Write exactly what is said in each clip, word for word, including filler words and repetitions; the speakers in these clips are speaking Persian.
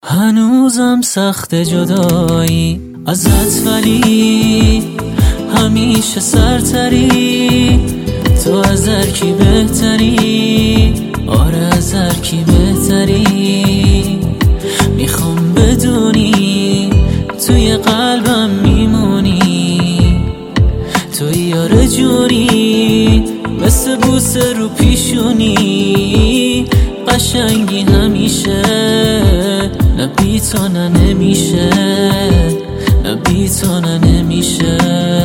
هنوزم سخت جدایی ازت، ولی همیشه سرتری. تو از هر کی بهتری، آره از هر کی بهتری. میخوام بدونی توی قلبم میمونی، توی یار جونی، مثل بوسه رو پیشونی. قشنگی همیشه، نه بی تو نه نمیشه، نه بی تو نه نمیشه.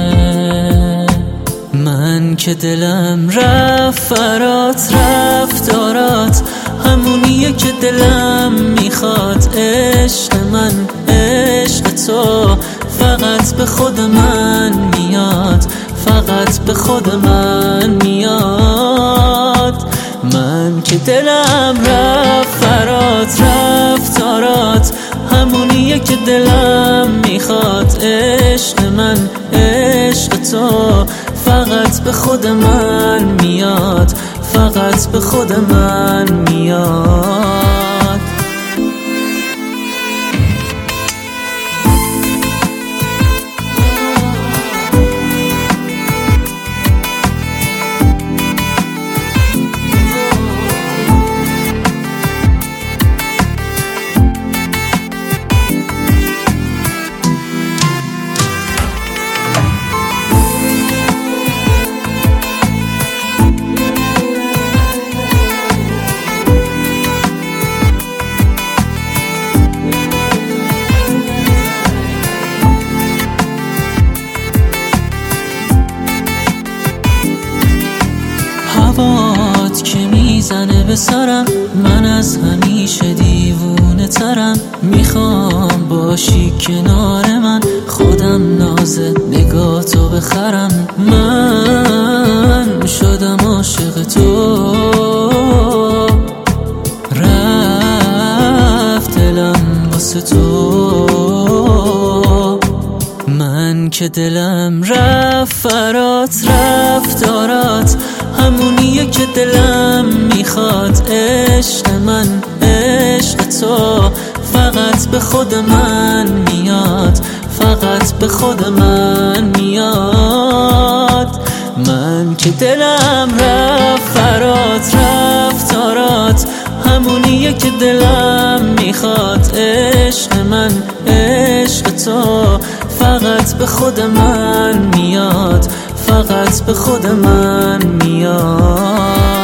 من که دلم رفت فرات، رفتارات همونیه که دلم میخواد. عشق من عشق تو فقط به خود من میاد، فقط به خود من میاد. من که دلم رفت فرات، رفتارات همونیه که دلم میخواد. عشق من عشق تو فقط به خود من میاد، فقط به خود من میاد. هوات که میزنه به سرم، من از همیشه دیوونه ترم. میخوام باشی کنار من، خودم نازه نگاه تو بخرم. من شدم عاشق تو، رفت دلم واسه تو. من که دلم رفت فرات، رفتارات همونیه که دلم میخواد. عشق من عشق تو فقط به خود من میاد، فقط به خود من میاد. من که دلم رفت فرات، رفتارات همونیه که دلم میخواد. عشق من عشق تو فقط به خود من میاد، فقط به خود من میاد.